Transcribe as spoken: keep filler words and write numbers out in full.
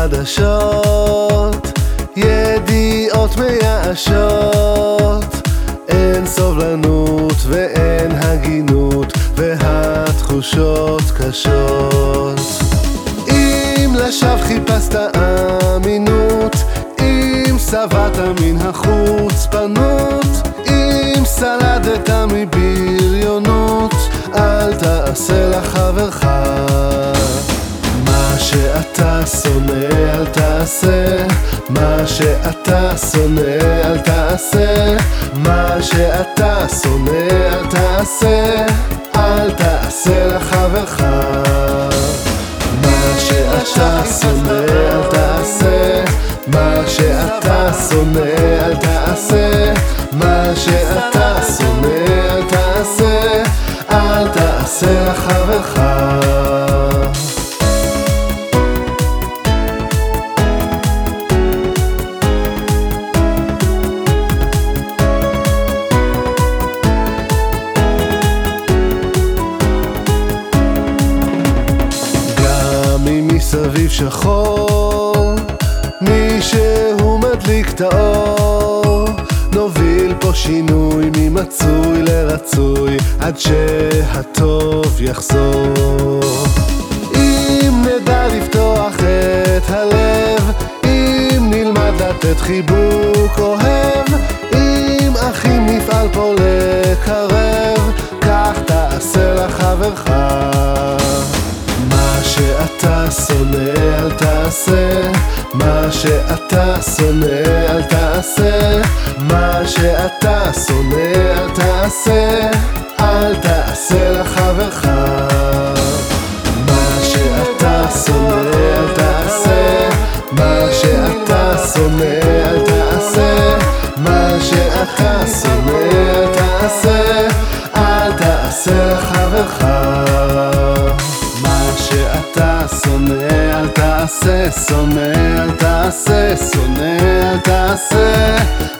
חדשות, ידיעות מייאשות, אין סובלנות ואין הגינות והתחושות קשות. אם לשווא חיפשת אמינות, אם שבעת מן החוצפנות, אם סלדת מבריונות, אל תעשה לחברך מה שאתה שונא, אל תעשה מה שאתה שונא, אל תעשה מה שאתה שונא, אל תעשה, אל תעשה לחברך מה שאתה שונא, אל תעשה מה שאתה שונא, אל תעשה מה שאתה שונא, אל תעשה, אל תעשה לחברך. מסביב שחור, מישהו מדליק את האור, נוביל פה שינוי ממצוי לרצוי עד שהטוב יחזור. אם נדע לפתוח את הלב, אם נלמד לתת חיבוק אוהב, אם אחים נפעל פה לקרב, כך תעשה לחברך מה שאתה שונא, אל תעשה מה שאתה שונא, אל תעשה מה שאתה שונא, אל תעשה, אל תעשה לחברך מה שאתה שונא, אל תעשה מה שאתה שונא, אל תעשה מה שאתה שונא, אל תעשה, אל תעשה לחברך מה שאתה שונא, אל תעשה, שונא, אל תעשה, שונא, אל תעשה,